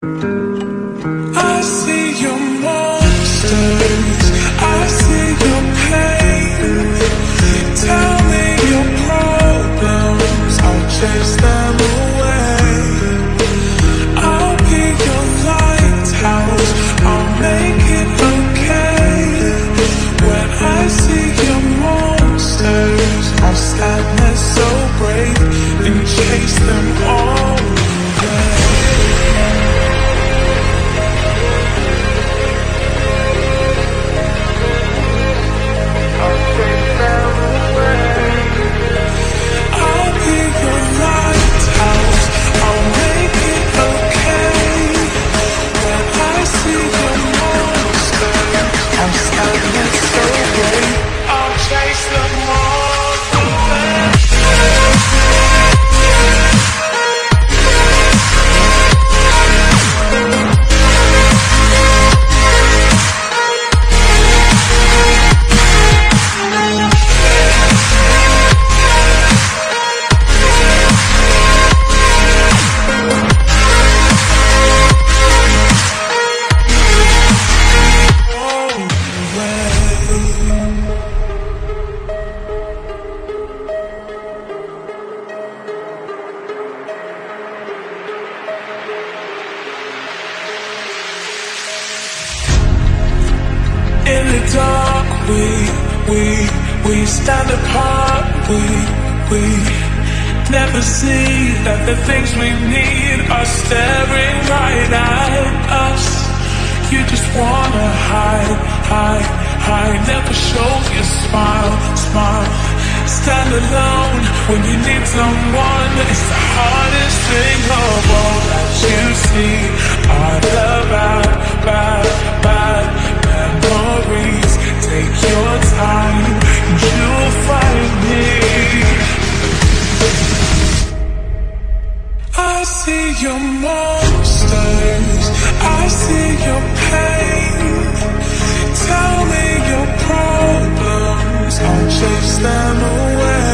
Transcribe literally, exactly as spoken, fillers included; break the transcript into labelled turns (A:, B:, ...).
A: I see your monsters, I see your pain. Tell me your problems, I'll chase them away. I'll be your lighthouse, I'll make it okay. When I see your monsters, I'll stand there so brave and chase them all away. In the dark, we, we, we stand apart. We, we never see that the things we need are staring right at us. You just wanna hide, hide, hide. Never show your smile, smile. Stand alone when you need someone. It's the hardest thing of all that you see are the bad, bad, bad memories. Take your time and you'll find me. I see your monsters, I see your pain. Tell me your problems, I'll chase them away.